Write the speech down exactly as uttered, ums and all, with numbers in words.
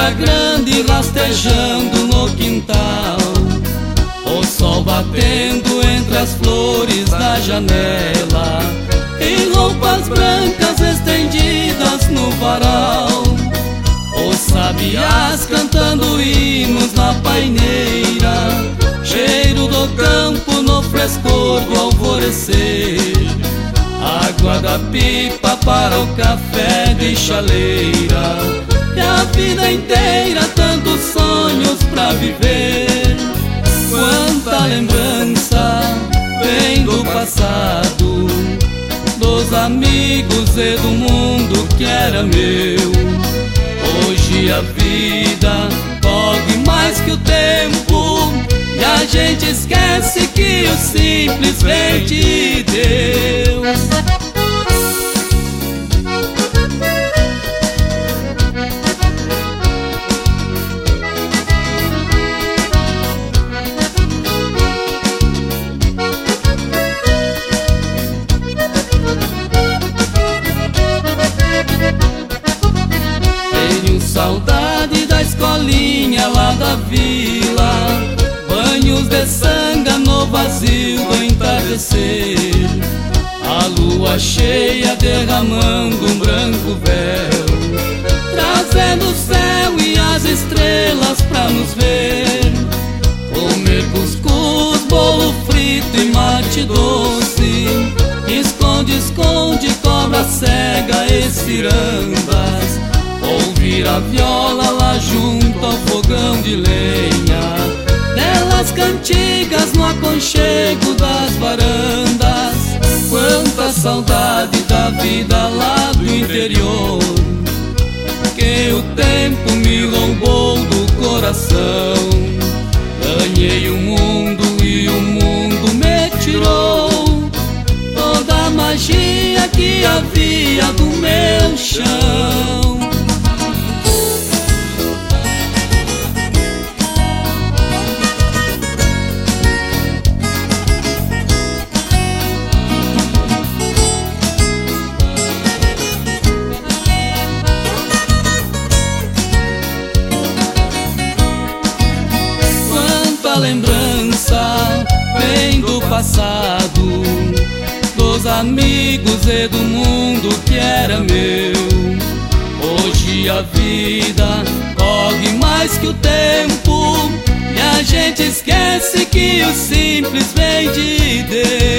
era grande rastejando no quintal, o sol batendo entre as flores da janela, em roupas brancas estendidas no varal, os sabiás cantando hinos na paineira, cheiro do campo no frescor do alvorecer, água da pipa para o café de chaleira, e a vida inteira tantos sonhos pra viver. Quanta lembrança vem do passado, dos amigos e do mundo que era meu. Hoje a vida corre mais que o tempo, e a gente esquece que o simples vem de Deus. Tenho saudade da escolinha lá da vila, banhos de sanga no vazio do entardecer, a lua cheia derramando um branco véu, trazendo o céu e as estrelas pra nos ver. Comer cuscuz, bolo frito e mate doce, esconde, esconde, cobra cega e cirambas, ouvir a viola lá junto ao fogão de lenha, delas cantigas no aconchego das varandas. Quanta saudade da vida lá do interior, que o tempo me roubou do coração. Ganhei o mundo e o mundo me tirou toda a magia que havia do meu chão. Lembrança vem do passado, dos amigos e do mundo que era meu. Hoje a vida corre mais que o tempo, e a gente esquece que o simples vem de Deus.